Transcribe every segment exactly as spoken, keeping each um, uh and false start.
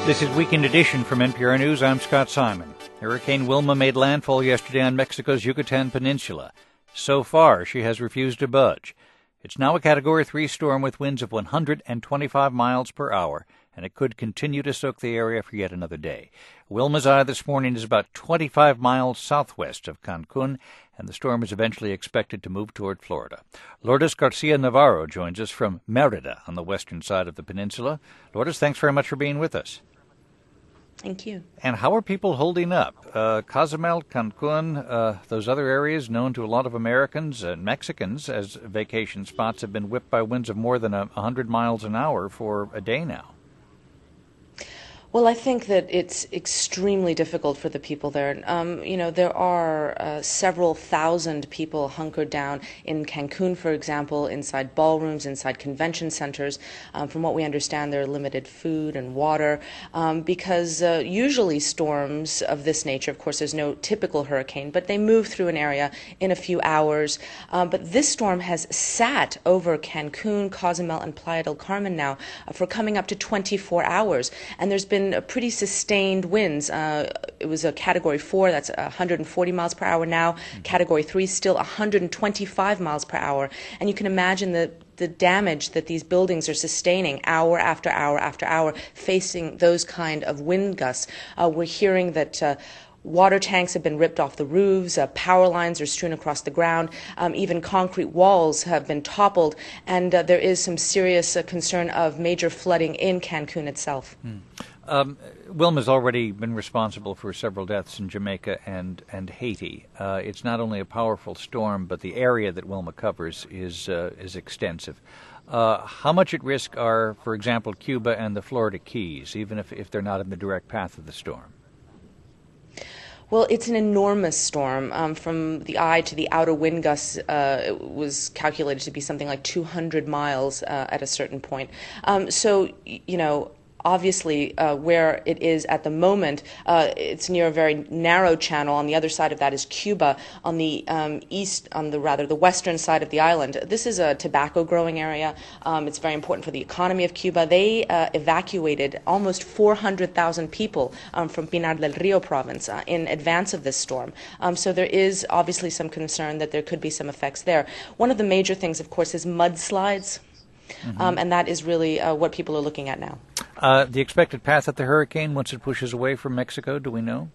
This is Weekend Edition from N P R News. I'm Scott Simon. Hurricane Wilma made landfall yesterday on Mexico's Yucatan Peninsula. So far, she has refused to budge. It's now a Category three storm with winds of one hundred twenty-five miles per hour, and it could continue to soak the area for yet another day. Wilma's eye this morning is about twenty-five miles southwest of Cancun, and the storm is eventually expected to move toward Florida. Lourdes Garcia Navarro joins us from Merida on the western side of the peninsula. Lourdes, thanks very much for being with us. Thank you. And how are people holding up? Uh, Cozumel, Cancun, uh, those other areas known to a lot of Americans and Mexicans as vacation spots have been whipped by winds of more than one hundred miles an hour for a day now. Well, I think that it's extremely difficult for the people there. Um, you know, there are uh, several thousand people hunkered down in Cancun, for example, inside ballrooms, inside convention centers. Um, from what we understand, there are limited food and water um, because uh, usually storms of this nature, of course, there's no typical hurricane, but they move through an area in a few hours. Um, but this storm has sat over Cancun, Cozumel, and Playa del Carmen now uh, for coming up to twenty-four hours. And there's been a pretty sustained winds. Uh, it was a Category four, that's one hundred forty miles per hour now. Mm-hmm. Category three, still one hundred twenty-five miles per hour. And you can imagine the the damage that these buildings are sustaining hour after hour after hour, facing those kind of wind gusts. Uh, we're hearing that uh, water tanks have been ripped off the roofs, uh, power lines are strewn across the ground, um, even concrete walls have been toppled, and uh, there is some serious uh, concern of major flooding in Cancun itself. Mm. Um, Wilma's already been responsible for several deaths in Jamaica and, and Haiti. Uh, it's not only a powerful storm, but the area that Wilma covers is uh, is extensive. Uh, how much at risk are, for example, Cuba and the Florida Keys, even if, if they're not in the direct path of the storm? Well, it's an enormous storm. Um, from the eye to the outer wind gusts, uh, it was calculated to be something like two hundred miles uh, at a certain point. Um, so, you know, obviously, uh, where it is at the moment, uh, it's near a very narrow channel. On the other side of that is Cuba. On the um, east, on the rather the western side of the island, this is a tobacco growing area. Um, it's very important for the economy of Cuba. They uh, evacuated almost four hundred thousand people um, from Pinar del Rio province uh, in advance of this storm. Um, so there is obviously some concern that there could be some effects there. One of the major things, of course, is mudslides. Mm-hmm. Um, and that is really uh, what people are looking at now. Uh, the expected path of the hurricane once it pushes away from Mexico, do we know?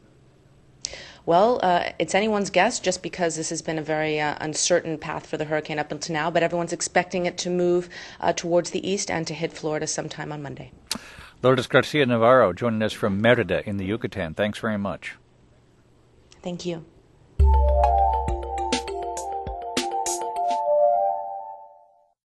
Well, uh, it's anyone's guess just because this has been a very uh, uncertain path for the hurricane up until now, but everyone's expecting it to move uh, towards the east and to hit Florida sometime on Monday. Lourdes Garcia Navarro joining us from Merida in the Yucatan. Thanks very much. Thank you.